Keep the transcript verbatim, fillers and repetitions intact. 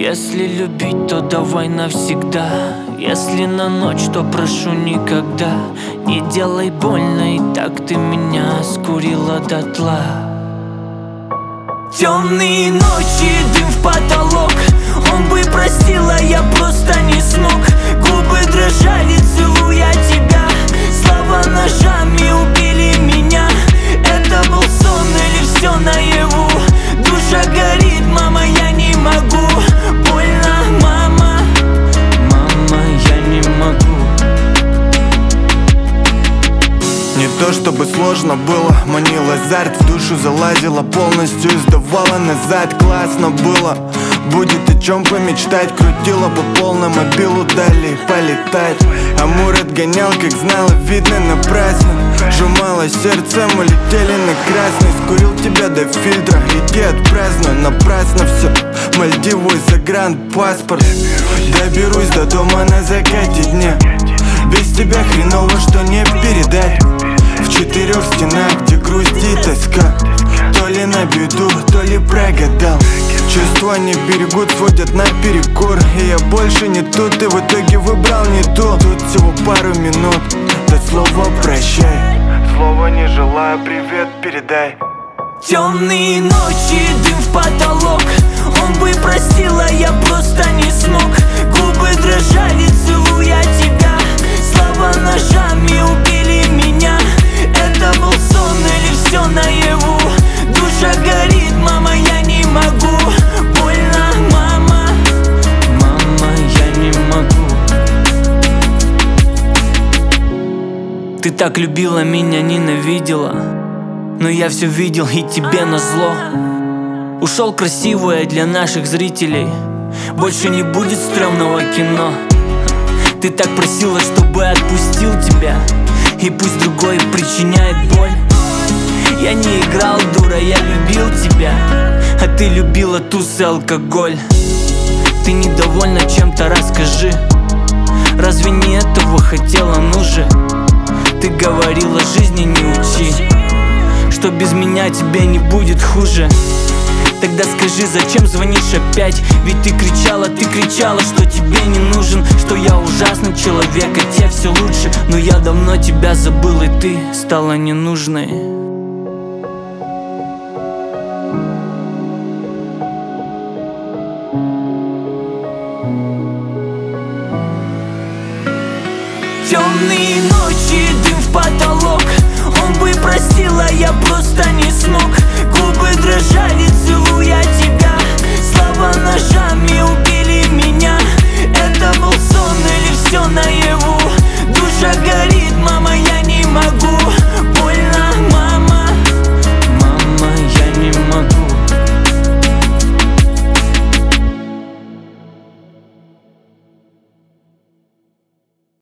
Если любить, то давай навсегда. Если на ночь, то прошу никогда не делай больно, и так ты меня скурила дотла. Темные ночи, дым в потолок. Он бы простил, а я просто не смог. Губы дрожали, целуя тебя. Слова ножами убили меня. Это был сон или все наяву? Душа горит, мама, я не могу. Больно, мама, мама, я не могу. Не то чтобы сложно было, манил азарт, в душу залазила полностью и сдавала назад. Классно было, будет о чем помечтать. Крутила по полной мобилу, дали полетать. Амур отгонял, как знала, видно напрасно. Сжимало сердце, мы летели на красный. Скурил тебя до фильтра, иди отпразднуй. Напрасно все, Мальдивы, загранпаспорт. Доберусь до дома на закате дня. Без тебя хреново, что не передать. В четырех стенах, где грусть и тоска. То ли на беду, то ли прогадал. Чувства не берегут, сводят наперекор. И я больше не тут, и в итоге выбрал не то. Тут всего пару минут, до слова прощай. Слова не желаю, привет передай. Темные ночи, дым в потолок. Он бы простил, а я просто не смог. Губы дрожали, целуя тебя. Слова ножами убили меня. Это был сон или все наяву? Душа горит, мама, я не могу. Больно, мама, мама, я не могу. Ты так любила меня, ненавидела, но я все видел и тебе назло. Ушел красивое для наших зрителей. Больше не будет стрёмного кино. Ты так просила, чтобы отпустил тебя, и пусть другой причиняет боль. Я не играл, дура, я любил тебя, а ты любила туз и алкоголь. Ты недовольна чем-то, расскажи. Разве не этого хотела, ну же? Ты говорила, жизни не учи, что без меня тебе не будет хуже. Тогда скажи, зачем звонишь опять? Ведь ты кричала, ты кричала, что тебе не нужен, что я ужасный человек, и тебе все лучше. Но я давно тебя забыл, и ты стала ненужной. Темные ночи, дым в потолок. Он бы простил, а я просто не смог.